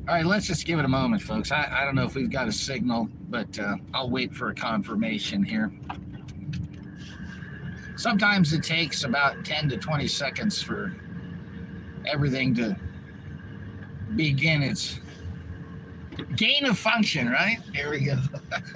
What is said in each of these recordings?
All right, let's just give it a moment, folks. I don't know if we've got a signal, but I'll wait for a confirmation here. Sometimes it takes about 10 to 20 seconds for everything to begin its gain of function, right? Here we go.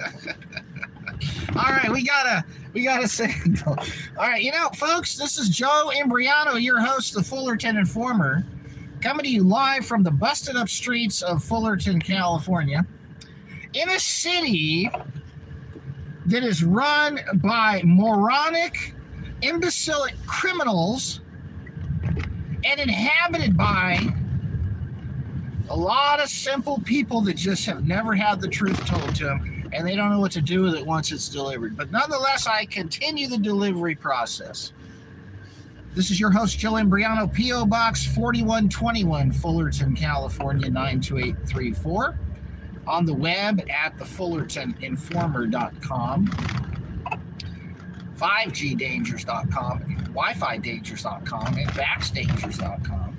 All right, we got a signal. All right, folks, this is Joe Imbriano, your host, the Fullerton Informer, coming to you live from the busted up streets of Fullerton, California, in a city that is run by moronic, imbecilic criminals and inhabited by a lot of simple people that just have never had the truth told to them, and they don't know what to do with it once it's delivered. But nonetheless, I continue the delivery process. This is your host, Joe Imbriano, P.O. Box 4121, Fullerton, California, 92834. On the web at thefullertoninformer.com, 5gdangers.com, wifidangers.com, and vaxdangers.com.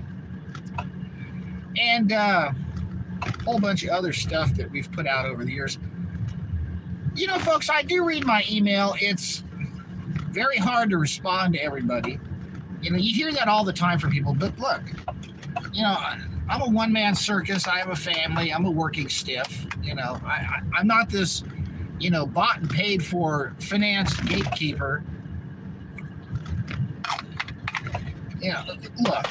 And a whole bunch of other stuff that we've put out over the years. Folks, I do read my email. It's very hard to respond to everybody. You hear that all the time from people, but look, I'm a one-man circus. I have a family. I'm a working stiff. I'm not this, bought and paid for financed gatekeeper. Look,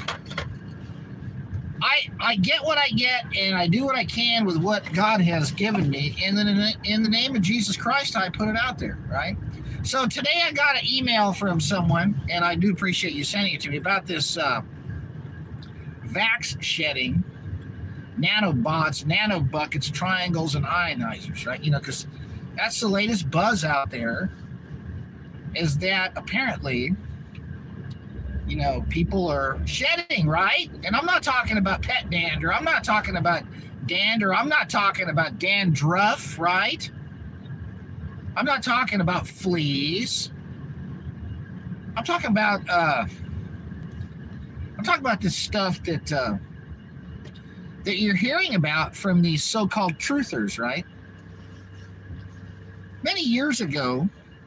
I get what I get, and I do what I can with what God has given me, and then in the name of Jesus Christ, I put it out there, right? So today I got an email from someone, and I do appreciate you sending it to me, about this vax shedding, nanobots, nanobuckets, triangles, and ionizers, right? Because that's the latest buzz out there, is that apparently, people are shedding, right? And I'm not talking about pet dander. I'm not talking about dander. I'm not talking about dandruff, right? I'm not talking about fleas. I'm talking about this stuff that you're hearing about from these so-called truthers, right? Many years ago,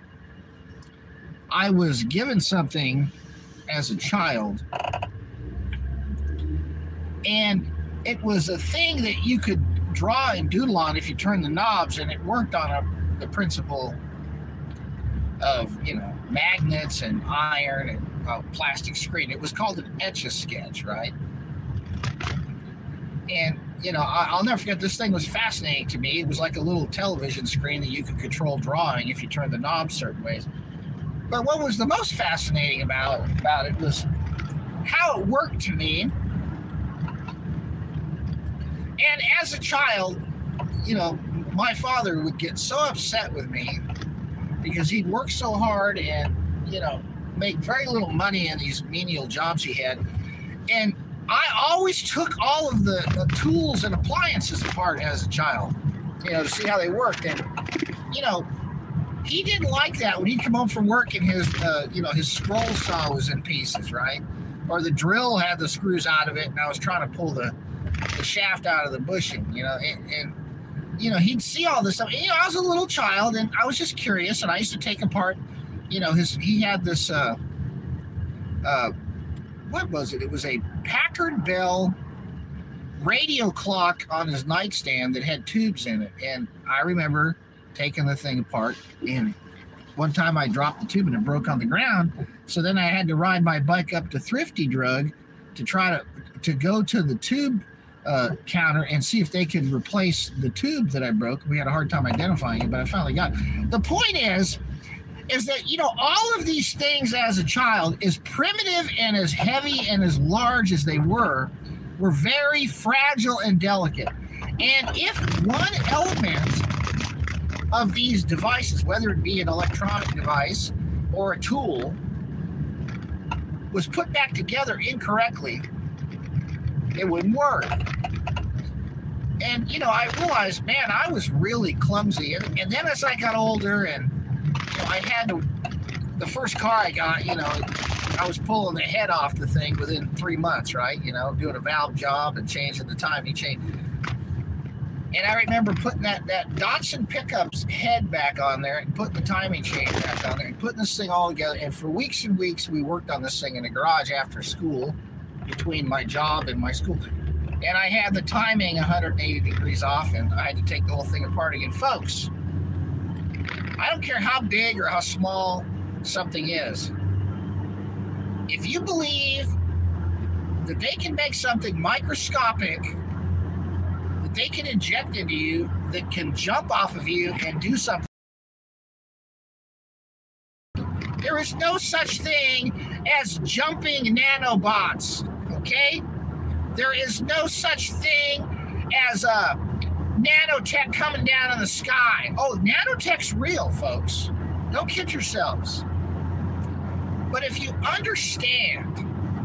I was given something as a child, and it was a thing that you could draw and doodle on if you turned the knobs, and it worked on the principle of magnets and iron and a plastic screen. It was called an Etch-a-Sketch, right? And I'll never forget, this thing was fascinating to me. It was like a little television screen that you could control drawing if you turned the knobs certain ways. But what was the most fascinating about it was how it worked to me. And as a child, my father would get so upset with me because he'd work so hard and, make very little money in these menial jobs he had. And I always took all of the tools and appliances apart as a child, to see how they worked. And, he didn't like that when he'd come home from work and his scroll saw was in pieces, right? Or the drill had the screws out of it, and I was trying to pull the shaft out of the bushing, and he'd see all this stuff. I was a little child, and I was just curious, and I used to take apart, he had this, what was it? It was a Packard Bell radio clock on his nightstand that had tubes in it, and I remember taking the thing apart, and one time I dropped the tube and it broke on the ground. So then I had to ride my bike up to Thrifty Drug to try to go to the tube counter and see if they could replace the tube that I broke. We had a hard time identifying it, but I finally got it. The point is that, all of these things as a child, as primitive and as heavy and as large as they were very fragile and delicate. And if one element of these devices, whether it be an electronic device or a tool, was put back together incorrectly, it wouldn't work. And, I realized, man, I was really clumsy. And then as I got older and I had the first car I got, I was pulling the head off the thing within 3 months, right? Doing a valve job and changing the timing chain. And I remember putting that Datsun pickup's head back on there and putting the timing chain back on there and putting this thing all together. And for weeks and weeks, we worked on this thing in the garage after school, between my job and my school. And I had the timing 180 degrees off, and I had to take the whole thing apart again. Folks, I don't care how big or how small something is. If you believe that they can make something microscopic that they can inject into you that can jump off of you and do something, there is no such thing as jumping nanobots, okay? There is no such thing as a nanotech coming down in the sky. Oh, nanotech's real, folks. Don't kid yourselves. But if you understand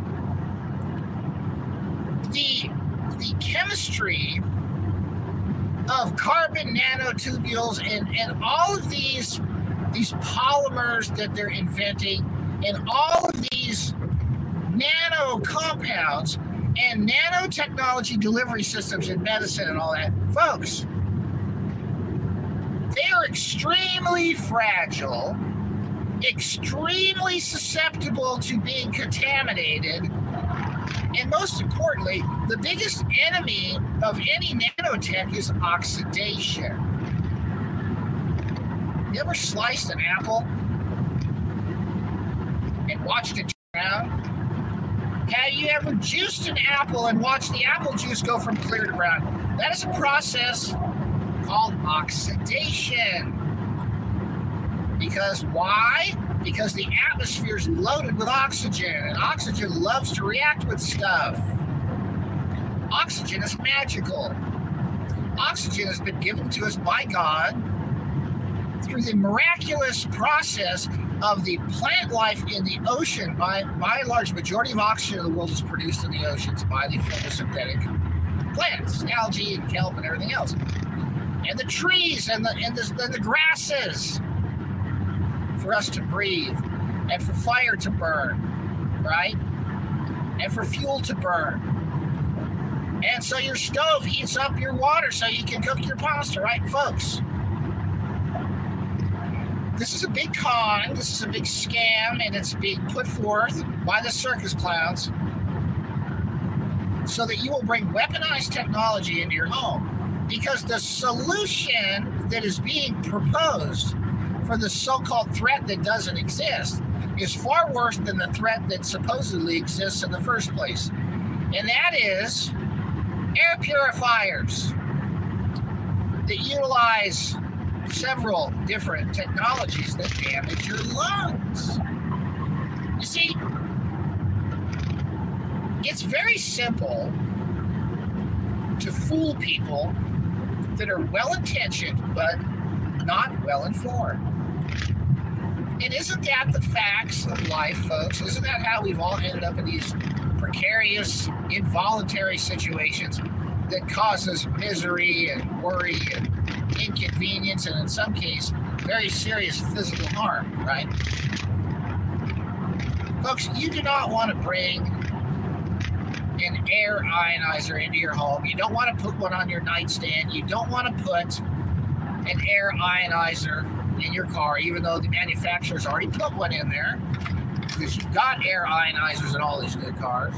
the chemistry of carbon nanotubules and all of these polymers that they're inventing and all of these nano compounds and nanotechnology delivery systems in medicine and all that, folks, they are extremely fragile, extremely susceptible to being contaminated, and most importantly, the biggest enemy of any nanotech is oxidation. You ever sliced an apple and watched it turn around? Have you ever juiced an apple and watched the apple juice go from clear to brown? That is a process called oxidation. Because why? Because the atmosphere is loaded with oxygen, and oxygen loves to react with stuff. Oxygen is magical. Oxygen has been given to us by God through the miraculous process of the plant life in the ocean. By a large majority of oxygen in the world is produced in the oceans by the photosynthetic plants, algae and kelp and everything else. And the trees and the grasses for us to breathe, and for fire to burn, right? And for fuel to burn. And so your stove heats up your water so you can cook your pasta, right, folks? This is a big con, this is a big scam, and it's being put forth by the circus clowns so that you will bring weaponized technology into your home. Because the solution that is being proposed for the so-called threat that doesn't exist is far worse than the threat that supposedly exists in the first place. And that is air purifiers that utilize several different technologies that damage your lungs. You see, it's very simple to fool people that are well-intentioned but not well-informed. And isn't that the facts of life, folks? Isn't that how we've all ended up in these precarious, involuntary situations that cause us misery and worry and inconvenience, and in some cases, very serious physical harm, right? Folks, you do not want to bring an air ionizer into your home. You don't want to put one on your nightstand. You don't want to put an air ionizer in your car, even though the manufacturer's already put one in there, because you've got air ionizers in all these new cars.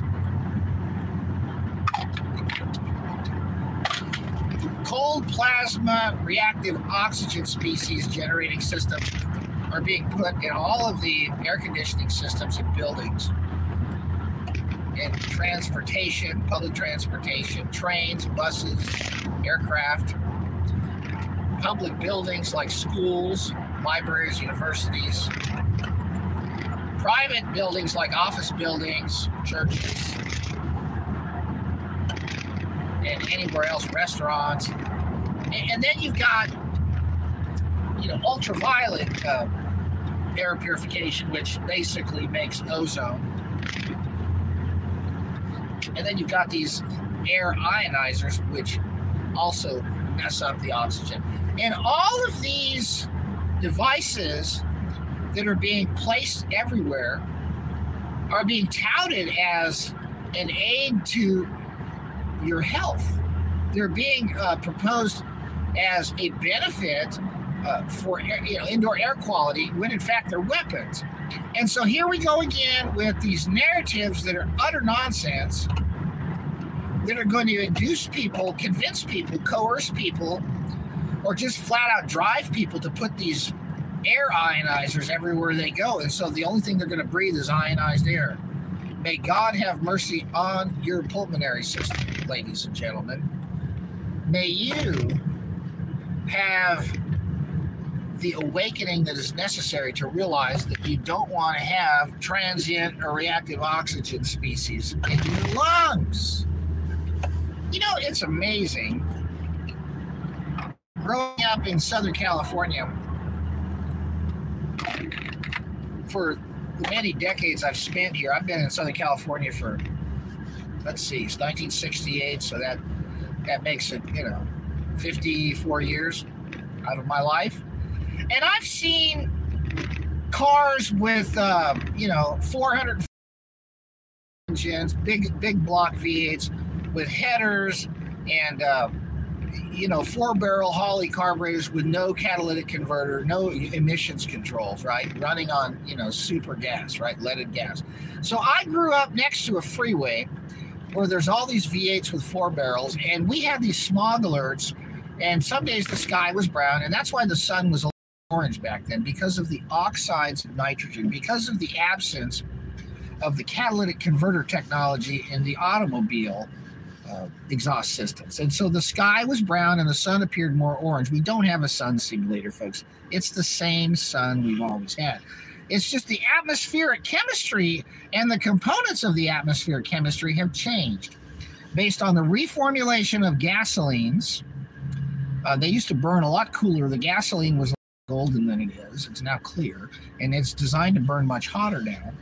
Cold plasma reactive oxygen species generating systems are being put in all of the air conditioning systems in buildings, in transportation, public transportation, trains, buses, aircraft, public buildings like schools, libraries, universities, private buildings like office buildings, churches, and anywhere else, restaurants. And then you've got, ultraviolet air purification, which basically makes ozone. And then you've got these air ionizers, which also mess up the oxygen. And all of these devices that are being placed everywhere are being touted as an aid to your health. they're being proposed as a benefit for indoor air quality when in fact they're weapons. And so here we go again with these narratives that are utter nonsense, that are going to induce people, convince people, coerce people, or just flat out drive people to put these air ionizers everywhere they go. And so the only thing they're going to breathe is ionized air. May God have mercy on your pulmonary system, ladies and gentlemen. May you have the awakening that is necessary to realize that you don't want to have transient or reactive oxygen species in your lungs. You know, it's amazing. Growing up in Southern California, for the many decades I've spent here, I've been in Southern California for, let's see, it's 1968, so that makes it, 54 years out of my life. And I've seen cars with, 400 engines, big block V8s with headers and, 4-barrel Holley carburetors with no catalytic converter, no emissions controls, right? Running on, super gas, right? Leaded gas. So I grew up next to a freeway where there's all these V8s with 4 barrels, and we had these smog alerts, and some days the sky was brown, and that's why the sun was orange back then, because of the oxides of nitrogen, because of the absence of the catalytic converter technology in the automobile exhaust systems. And so the sky was brown and the sun appeared more orange. We don't have a sun simulator, folks. It's the same sun we've always had. It's just the atmospheric chemistry and the components of the atmospheric chemistry have changed based on the reformulation of gasolines. They used to burn a lot cooler. The gasoline was golden than it is. It's now clear, and it's designed to burn much hotter now.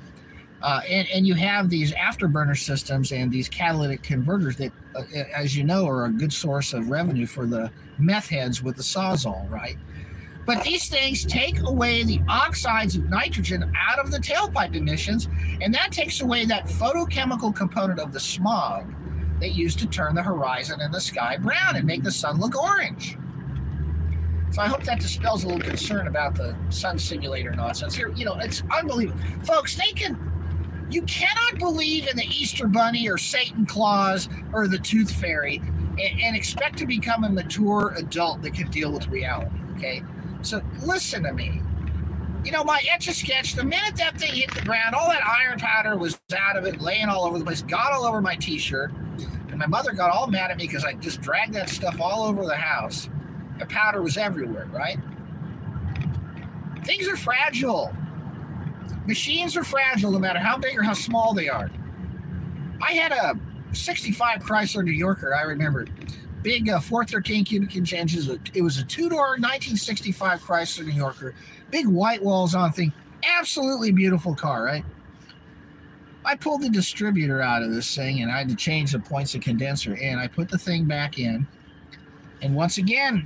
And you have these afterburner systems and these catalytic converters that, as you know, are a good source of revenue for the meth heads with the Sawzall, right? But these things take away the oxides of nitrogen out of the tailpipe emissions, and that takes away that photochemical component of the smog that used to turn the horizon and the sky brown and make the sun look orange. So I hope that dispels a little concern about the sun simulator nonsense here. It's unbelievable. Folks, you cannot believe in the Easter Bunny or Satan Claus or the Tooth Fairy and expect to become a mature adult that can deal with reality, okay? So listen to me. My Etch-a-Sketch, the minute that thing hit the ground, all that iron powder was out of it, laying all over the place, got all over my T-shirt, and my mother got all mad at me because I just dragged that stuff all over the house. The powder was everywhere, right? Things are fragile. Machines are fragile no matter how big or how small they are. I had a 65 Chrysler New Yorker, I remember. Big 413 cubic inch engines. It was a two-door 1965 Chrysler New Yorker. Big white walls on thing. Absolutely beautiful car, right? I pulled the distributor out of this thing, and I had to change the points of condenser in. I put the thing back in. And once again,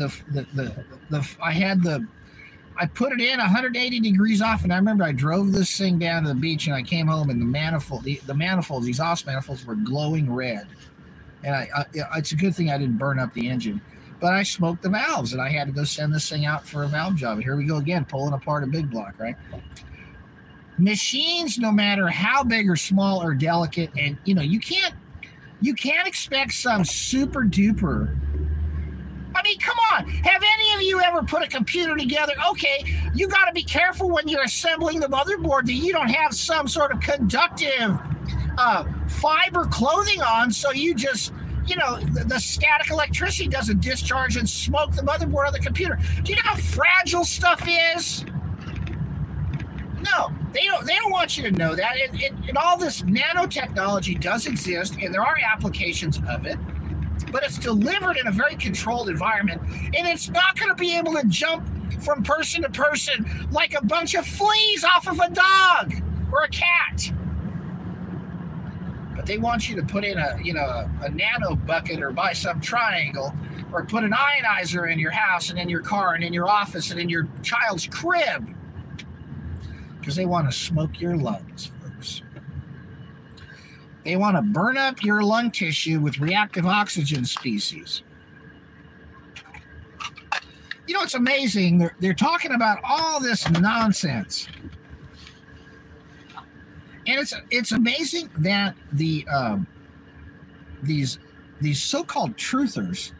I put it in 180 degrees off, and I remember I drove this thing down to the beach, and I came home, and the manifolds, these exhaust manifolds, were glowing red. And it's a good thing I didn't burn up the engine. But I smoked the valves, and I had to go send this thing out for a valve job. And here we go again, pulling apart a big block, right? Machines, no matter how big or small or delicate, and you can't expect some super duper. I mean, come on. Have any of you ever put a computer together? Okay, you got to be careful when you're assembling the motherboard that you don't have some sort of conductive fiber clothing on, so you just, the static electricity doesn't discharge and smoke the motherboard of the computer. Do you know how fragile stuff is? No, they don't want you to know that. And all this nanotechnology does exist, and there are applications of it. But it's delivered in a very controlled environment, and it's not going to be able to jump from person to person like a bunch of fleas off of a dog or a cat. But they want you to put in a nano bucket or buy some triangle or put an ionizer in your house and in your car and in your office and in your child's crib because they want to smoke your lungs, folks. They want to burn up your lung tissue with reactive oxygen species. You know, it's amazing. They're talking about all this nonsense. And it's amazing that these so-called truthers,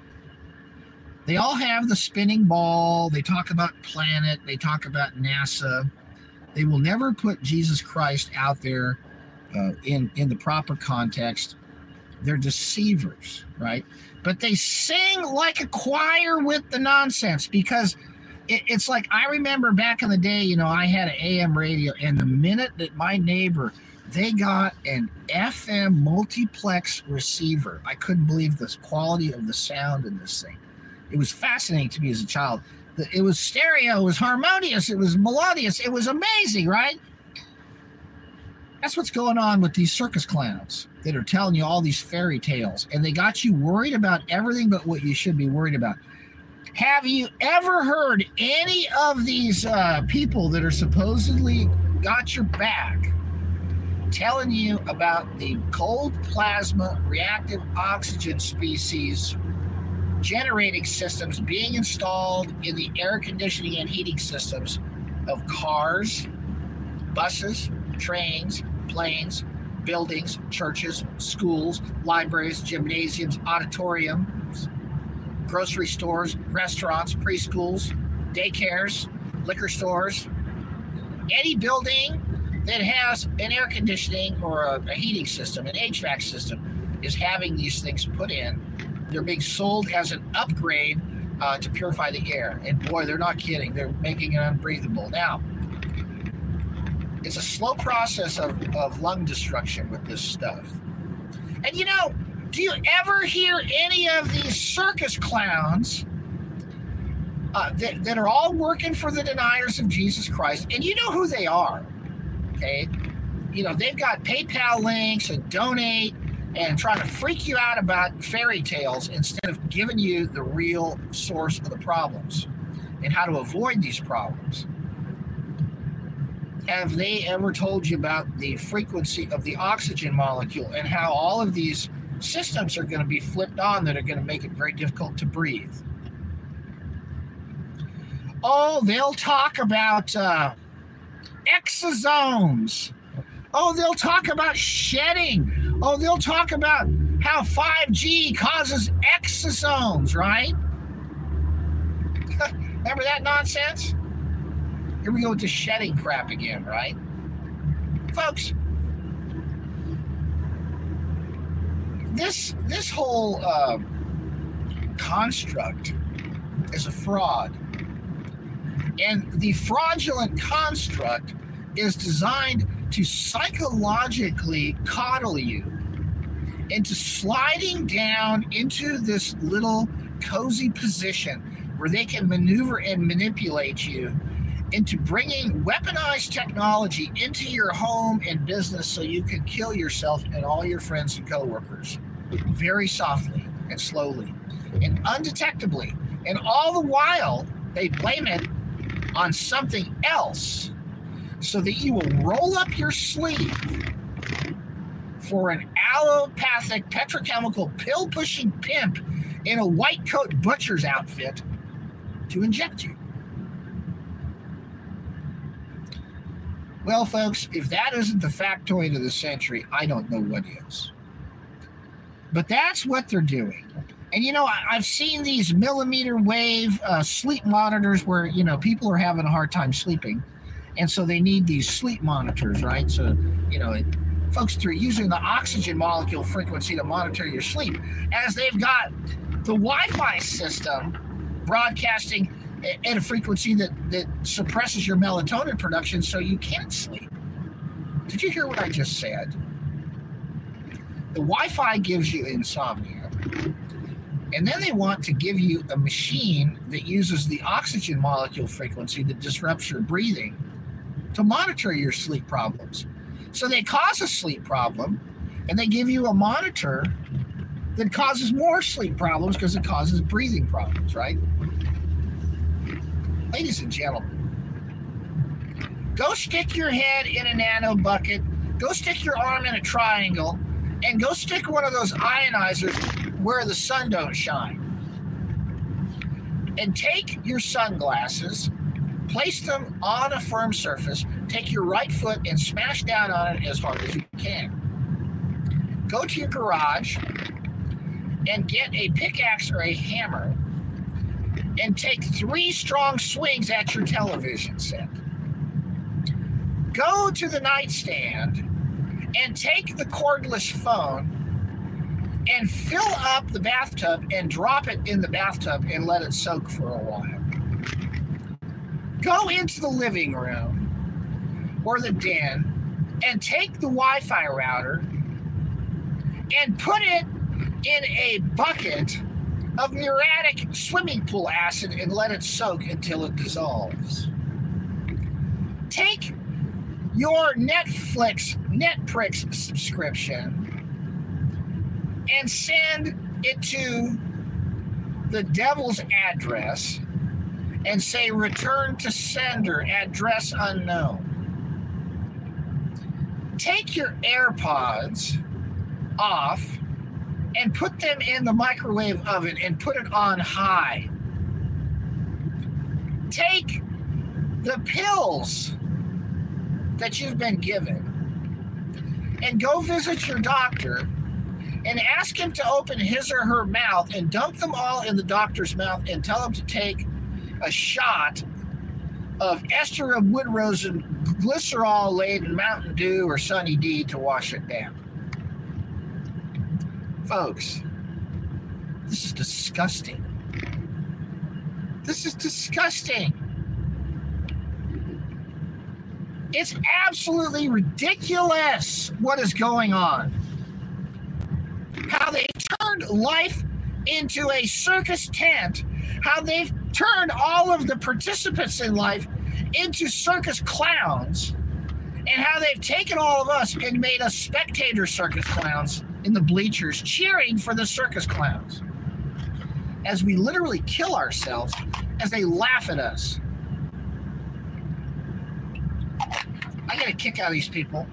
they all have the spinning ball. They talk about planet. They talk about NASA. They will never put Jesus Christ out there in the proper context. They're deceivers, right? But they sing like a choir with the nonsense, because it's like, I remember back in the day, you know, I had an AM radio, and the minute that my neighbor, they got an FM multiplex receiver, I couldn't believe the quality of the sound in this thing. It was fascinating to me as a child. It was stereo, it was harmonious, it was melodious, it was amazing, right? That's what's going on with these circus clowns that are telling you all these fairy tales, and they got you worried about everything but what you should be worried about. Have you ever heard any of these people that are supposedly got your back telling you about the cold plasma reactive oxygen species generating systems being installed in the air conditioning and heating systems of cars, buses, trains, planes, buildings, churches, schools, libraries, gymnasiums, auditoriums, grocery stores, restaurants, preschools, daycares, liquor stores, any building that has an air conditioning or a heating system, an HVAC system, is having these things put in. They're being sold as an upgrade to purify the air. And boy, they're not kidding. They're making it unbreathable. Now, it's a slow process of lung destruction with this stuff. And you know, do you ever hear any of these circus clowns that are all working for the deniers of Jesus Christ? And you know who they are, okay? You know, they've got PayPal links and donate and trying to freak you out about fairy tales instead of giving you the real source of the problems and how to avoid these problems. Have they ever told you about the frequency of the oxygen molecule and how all of these systems are going to be flipped on that are going to make it very difficult to breathe? Oh, they'll talk about exosomes. Oh, they'll talk about shedding. Oh, they'll talk about how 5G causes exosomes, right? Remember that nonsense? Here we go with the shedding crap again, right? Folks, this whole construct is a fraud. And the fraudulent construct is designed to psychologically coddle you into sliding down into this little cozy position where they can maneuver and manipulate you into bringing weaponized technology into your home and business so you can kill yourself and all your friends and coworkers very softly and slowly and undetectably. And all the while, they blame it on something else so that you will roll up your sleeve for an allopathic petrochemical pill-pushing pimp in a white coat butcher's outfit to inject you. Well, folks, if that isn't the factoid of the century, I don't know what is. But that's what they're doing. And, you know, I've seen these millimeter wave sleep monitors where, you know, people are having a hard time sleeping. And so they need these sleep monitors, right? So, you know, folks, they're using the oxygen molecule frequency to monitor your sleep, as they've got the Wi-Fi system broadcasting at a frequency that suppresses your melatonin production so you can't sleep. Did you hear what I just said? The Wi-Fi gives you insomnia. And then they want to give you a machine that uses the oxygen molecule frequency that disrupts your breathing to monitor your sleep problems. So they cause a sleep problem, and they give you a monitor that causes more sleep problems because it causes breathing problems, right? Ladies and gentlemen, go stick your head in a nano bucket, Go stick your arm in a triangle and go stick one of those ionizers where the sun don't shine. And take your sunglasses, place them on a firm surface, take your right foot and smash down on it as hard as you can. Go to your garage and get a pickaxe or a hammer and take 3 strong swings at your television set. Go to the nightstand and take the cordless phone and fill up the bathtub and drop it in the bathtub and let it soak for a while. Go into the living room or the den and take the Wi-Fi router and put it in a bucket of muriatic swimming pool acid and let it soak until it dissolves. Take your Netflix subscription and send it to the devil's address and say return to sender, address unknown. Take your AirPods off and put them in the microwave oven and put it on high. Take the pills that you've been given and go visit your doctor and ask him to open his or her mouth and dump them all in the doctor's mouth and tell him to take a shot of ester of wood rose and glycerol laden Mountain Dew or Sunny D to wash it down. Folks, this is disgusting. This is disgusting. It's absolutely ridiculous what is going on. How they turned life into a circus tent, how they've turned all of the participants in life into circus clowns, and how they've taken all of us and made us spectator circus clowns in the bleachers cheering for the circus clowns as we literally kill ourselves as they laugh at us. I get a kick out of these people.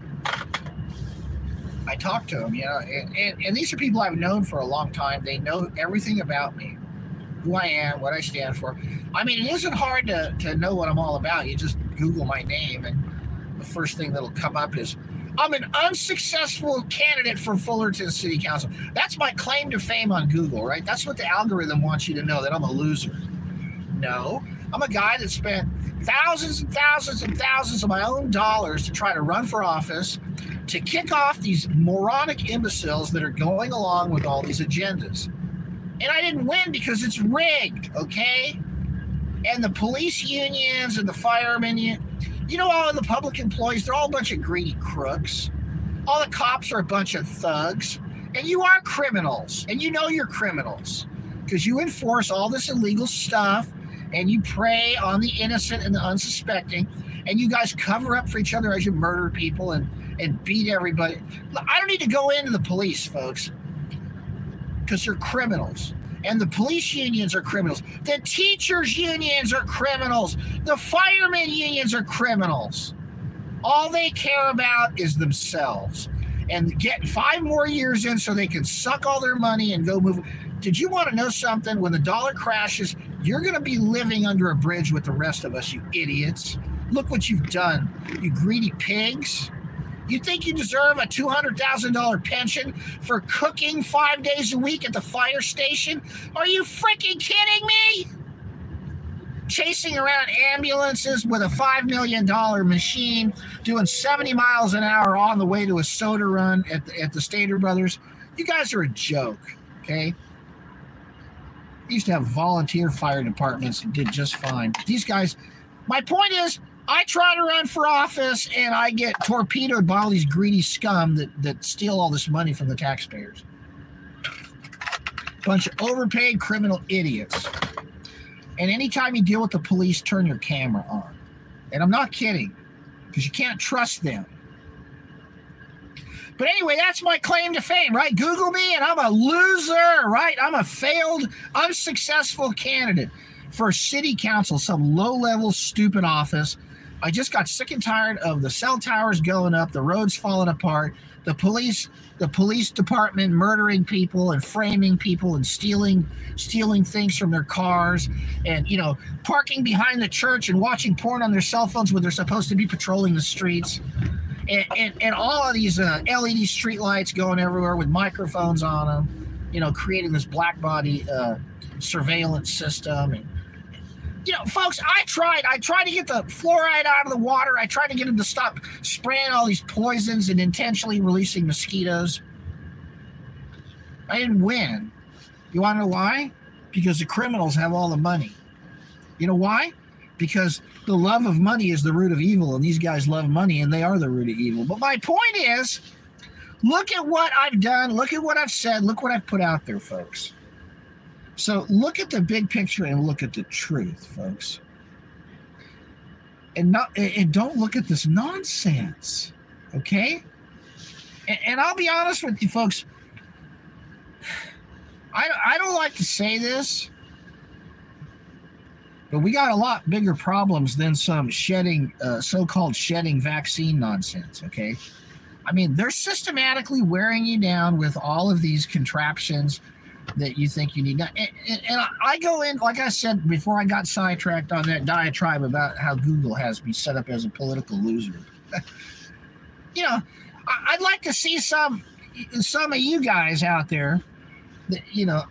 I talk to them, and these are people I've known for a long time. They know everything about me, who I am, what I stand for. I mean, it isn't hard to know what I'm all about. You just Google my name, and the first thing that'll come up is, I'm an unsuccessful candidate for Fullerton City Council. That's my claim to fame on Google, right? That's what the algorithm wants you to know, that I'm a loser. No, I'm a guy that spent thousands and thousands and thousands of my own dollars to try to run for office, to kick off these moronic imbeciles that are going along with all these agendas. And I didn't win because it's rigged, okay? And the police unions and the firemen, all of the public employees, they're all a bunch of greedy crooks. All the cops are a bunch of thugs. And you are criminals. And you know you're criminals because you enforce all this illegal stuff and you prey on the innocent and the unsuspecting. And you guys cover up for each other as you murder people and beat everybody. I don't need to go into the police, folks, because they're criminals. And the police unions are criminals. The teachers unions are criminals. The firemen unions are criminals. All they care about is themselves and get 5 more years in so they can suck all their money and go move. Did you want to know something? When the dollar crashes, you're going to be living under a bridge with the rest of us, you idiots. Look what you've done, you greedy pigs. You think you deserve a $200,000 pension for cooking 5 days a week at the fire station? Are you freaking kidding me? Chasing around ambulances with a $5 million machine, doing 70 miles an hour on the way to a soda run at the Stater Brothers. You guys are a joke, okay? We used to have volunteer fire departments that did just fine. These guys, my point is, I try to run for office, and I get torpedoed by all these greedy scum that steal all this money from the taxpayers. Bunch of overpaid criminal idiots. And anytime you deal with the police, turn your camera on. And I'm not kidding, because you can't trust them. But anyway, that's my claim to fame, right? Google me, and I'm a loser, right? I'm a failed, unsuccessful candidate for city council, some low-level, stupid office I just got sick and tired of the cell towers going up, the roads falling apart, the police department murdering people and framing people and stealing things from their cars, and parking behind the church and watching porn on their cell phones when they're supposed to be patrolling the streets, and all of these LED street lights going everywhere with microphones on them, creating this black body surveillance system. And folks, I tried to get the fluoride out of the water. I tried to get them to stop spraying all these poisons and intentionally releasing mosquitoes. I didn't win. You want to know why? Because the criminals have all the money. You know why? Because the love of money is the root of evil, and these guys love money, and they are the root of evil. But my point is, look at what I've done. Look at what I've said. Look what I've put out there, folks. So look at the big picture and look at the truth, folks. And don't look at this nonsense, okay? And I'll be honest with you, folks. I don't like to say this, but we got a lot bigger problems than some so-called shedding vaccine nonsense, okay? I mean, they're systematically wearing you down with all of these contraptions that you think you need. And I go in, like I said before I got sidetracked on that diatribe about how Google has me set up as a political loser. I'd like to see some of you guys out there that,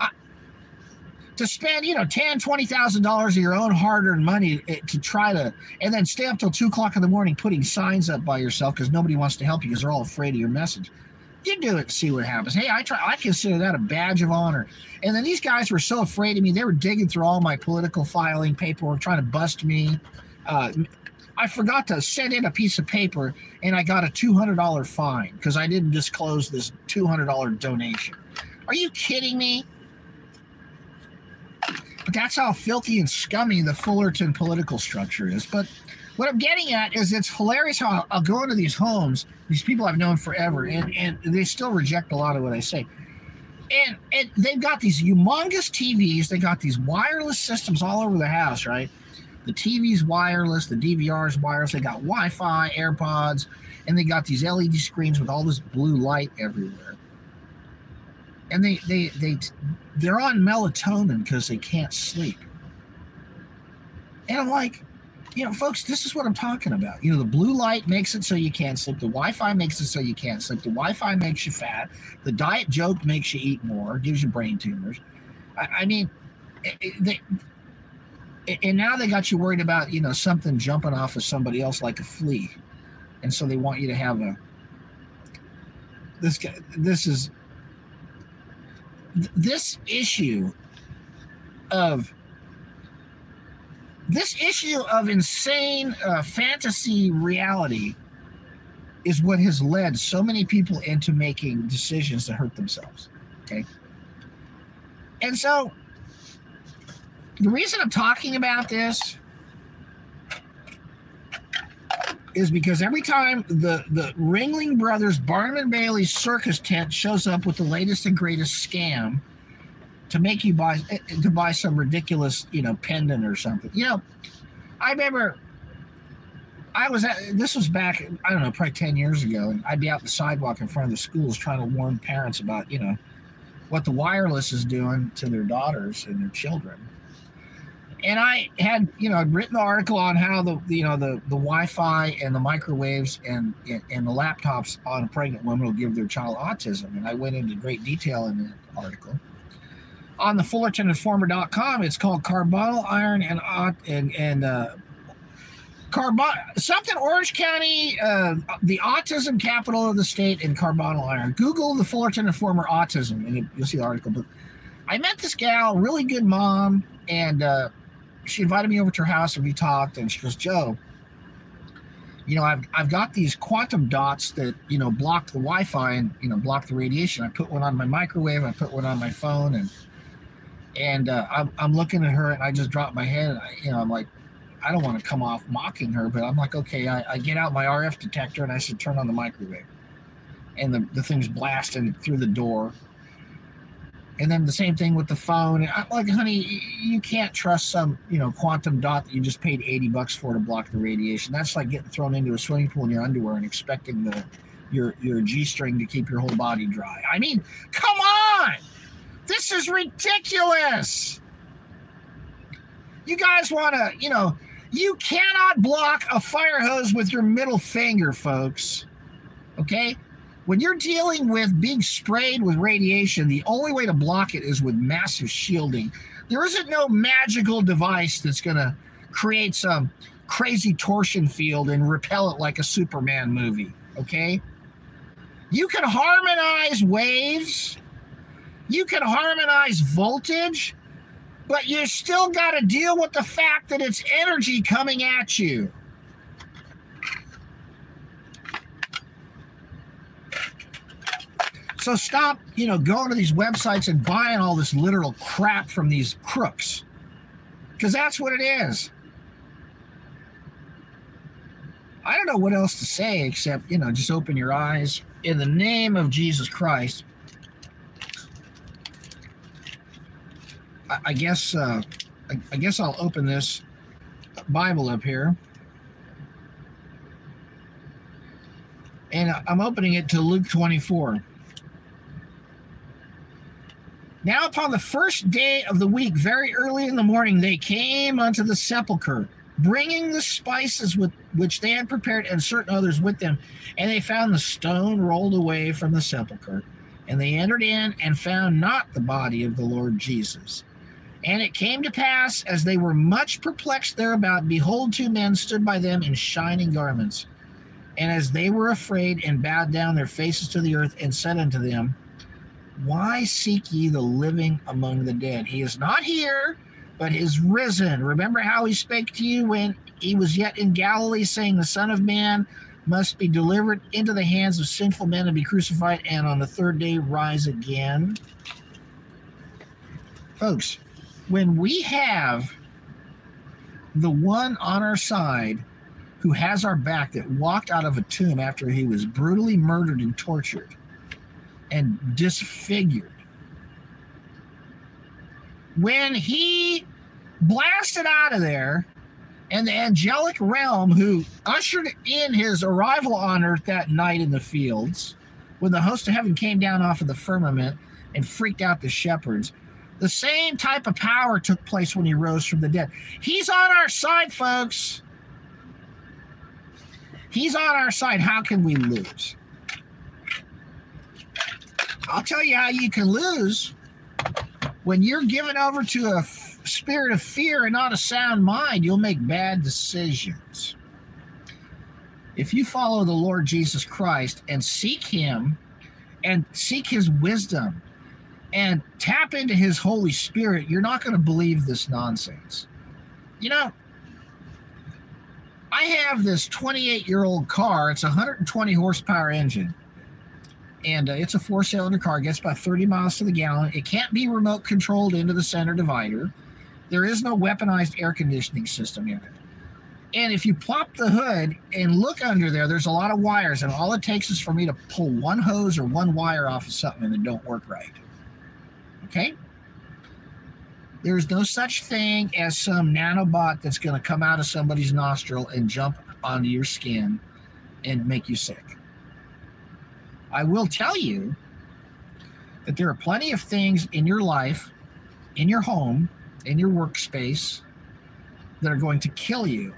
to spend, $10,000, $20,000 of your own hard-earned money to try to, and then stay up till 2:00 in the morning putting signs up by yourself because nobody wants to help you because they're all afraid of your message. You do it and see what happens. Hey, I consider that a badge of honor. And then these guys were so afraid of me. They were digging through all my political filing paperwork, trying to bust me. I forgot to send in a piece of paper, and I got a $200 fine because I didn't disclose this $200 donation. Are you kidding me? But that's how filthy and scummy the Fullerton political structure is. But what I'm getting at is it's hilarious how I'll go into these homes, these people I've known forever, and they still reject a lot of what I say. And they've got these humongous TVs. They got these wireless systems all over the house, right? The TV's wireless, the DVR's wireless. They got Wi-Fi, AirPods, and they got these LED screens with all this blue light everywhere. And they're on melatonin because they can't sleep. And I'm like, folks, this is what I'm talking about. The blue light makes it so you can't sleep. The Wi-Fi makes it so you can't sleep. The Wi-Fi makes you fat. The diet joke makes you eat more, gives you brain tumors. And now they got you worried about, something jumping off of somebody else like a flea. And so they want you to have this issue of insane fantasy reality is what has led so many people into making decisions that hurt themselves. Okay. And so the reason I'm talking about this is because every time the Ringling Brothers Barnum and Bailey circus tent shows up with the latest and greatest scam to make you buy some ridiculous, pendant or something. I remember this was back, I don't know, probably 10 years ago, and I'd be out the sidewalk in front of the schools trying to warn parents about, what the wireless is doing to their daughters and their children. And I had, written an article on how the Wi-Fi and the microwaves and the laptops on a pregnant woman will give their child autism. And I went into great detail in the article. On the FullertonInformer.com, it's called Carbonyl Iron and Orange County, the autism capital of the state, and Carbonyl Iron. Google the Fullerton Informer autism, and you'll see the article. But I met this gal, really good mom, and she invited me over to her house, and we talked. And she goes, Joe, I've got these quantum dots that block the Wi-Fi and block the radiation. I put one on my microwave. I put one on my phone, and I'm looking at her, and I just dropped my head. And I'm like, I don't want to come off mocking her, but I'm like, okay. I get out my RF detector, and I said, turn on the microwave. And the thing's blasting through the door. And then the same thing with the phone. I'm like, honey, you can't trust some, quantum dot that you just paid $80 for to block the radiation. That's like getting thrown into a swimming pool in your underwear and expecting your G-string to keep your whole body dry. I mean, come on! This is ridiculous! You guys want to, you cannot block a fire hose with your middle finger, folks. Okay? When you're dealing with being sprayed with radiation, the only way to block it is with massive shielding. There isn't no magical device that's going to create some crazy torsion field and repel it like a Superman movie, okay? You can harmonize waves. You can harmonize voltage, but you still got to deal with the fact that it's energy coming at you. So stop, going to these websites and buying all this literal crap from these crooks. Because that's what it is. I don't know what else to say except, just open your eyes. In the name of Jesus Christ. I guess I'll open this Bible up here. And I'm opening it to Luke 24. Now upon the first day of the week, very early in the morning, they came unto the sepulchre, bringing the spices with which they had prepared, and certain others with them. And they found the stone rolled away from the sepulchre. And they entered in and found not the body of the Lord Jesus. And it came to pass, as they were much perplexed thereabout, behold, two men stood by them in shining garments. And as they were afraid, and bowed down their faces to the earth, and said unto them, Why seek ye the living among the dead? He is not here, but is risen. Remember how he spake to you when he was yet in Galilee, saying, The Son of Man must be delivered into the hands of sinful men and be crucified, and on the third day rise again. Folks, when we have the one on our side who has our back, that walked out of a tomb after he was brutally murdered and tortured and disfigured, when he blasted out of there, and the angelic realm who ushered in his arrival on earth that night in the fields, when the host of heaven came down off of the firmament and freaked out the shepherds, the same type of power took place when he rose from the dead. He's on our side, folks. He's on our side. How can we lose? I'll tell you how you can lose. When you're given over to a spirit of fear and not a sound mind, you'll make bad decisions. If you follow the Lord Jesus Christ and seek him and seek his wisdom and tap into his Holy Spirit, you're not going to believe this nonsense. I have this 28-year-old car. It's a 120 horsepower engine. And it's a 4-cylinder car. It gets about 30 miles to the gallon. It can't be remote controlled into the center divider. There is no weaponized air conditioning system in it. And if you plop the hood and look under there, there's a lot of wires. And all it takes is for me to pull one hose or one wire off of something and it don't work right. Okay? There's no such thing as some nanobot that's going to come out of somebody's nostril and jump onto your skin and make you sick. I will tell you that there are plenty of things in your life, in your home, in your workspace, that are going to kill you.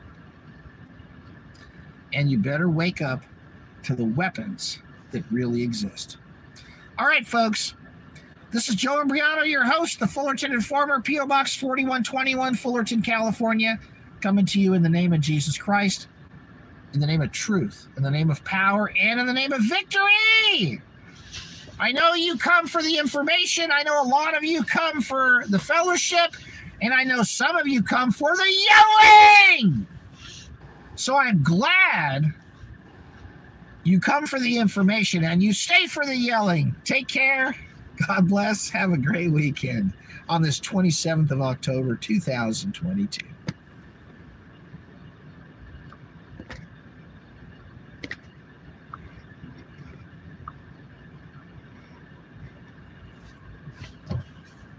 And you better wake up to the weapons that really exist. All right, folks. This is Joe Imbriano, your host, the Fullerton Informer, P.O. Box 4121, Fullerton, California, coming to you in the name of Jesus Christ, in the name of truth, in the name of power, and in the name of victory. I know you come for the information. I know a lot of you come for the fellowship, and I know some of you come for the yelling. So I'm glad you come for the information and you stay for the yelling. Take care. God bless. Have a great weekend on this 27th of October, 2022.